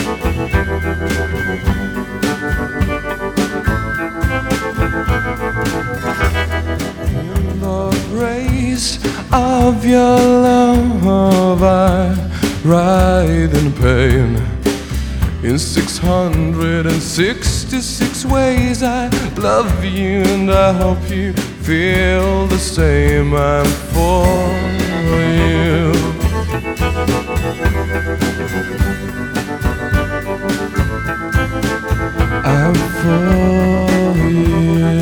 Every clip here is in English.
In the grace of your love I writhe in pain. In 666 ways I love you, and I hope you feel the same. I'm for you. I'm for you.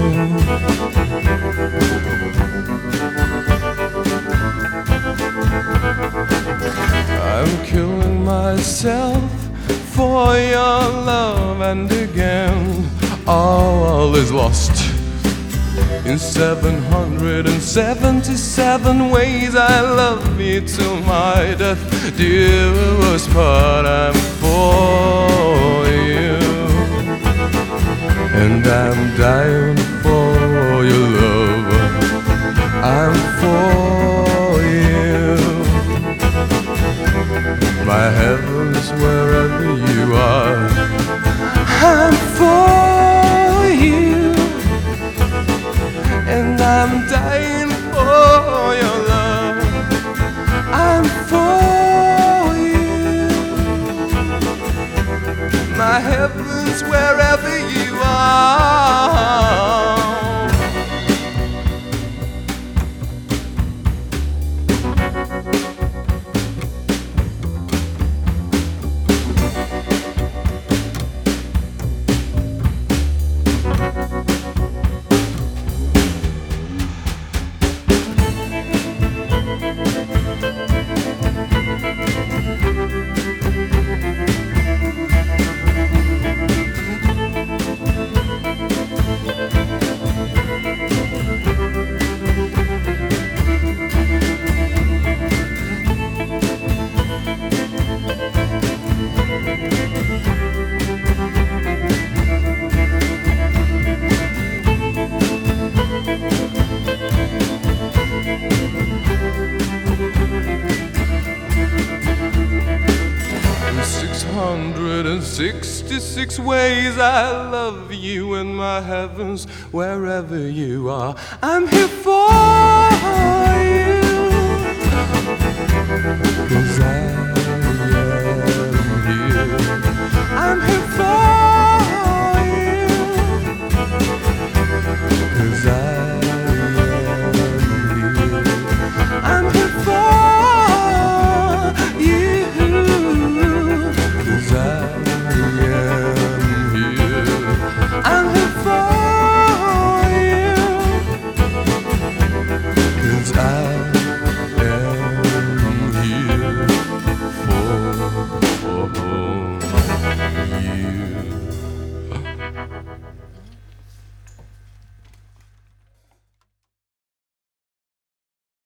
I'm killing myself for your love, and again all is lost. In 777 ways I love you till my death do us part. I'm for you, and I'm dying for your love. I'm for you. My heaven's wherever you are. I'm for you, and I'm dying for your love. I'm for you. My heaven's wherever you are. In 666 ways I love you, in my heavens wherever you are. I'm here for you, 'cause I